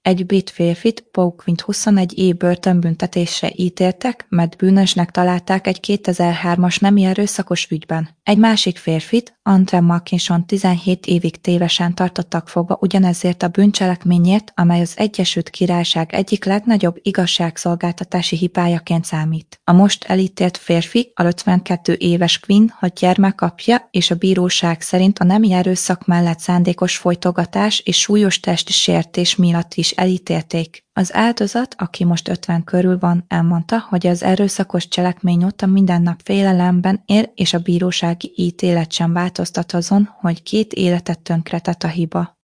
Egy brit férfit, Paul Quint 21 év börtönbüntetésre ítéltek, mert bűnösnek találták egy 2003-as nemi erőszakos ügyben. Egy másik férfit, Andre Markinson 17 évig tévesen tartottak fogva ugyanezért a bűncselekményért, amely az Egyesült Királyság egyik legnagyobb igazságszolgáltatási hibájaként számít. A most elítélt férfi, a 52 éves Quinn 6 gyermek apja, és a bíróság szerint a nemi erőszak mellett szándékos folytogatás és súlyos testi sértés miatt is elítélték. Az áldozat, aki most 50 körül van, elmondta, hogy az erőszakos cselekmény óta minden nap félelemben él, és a bírósági ítélet sem változtat azon, hogy 2 életet tönkretett a hiba.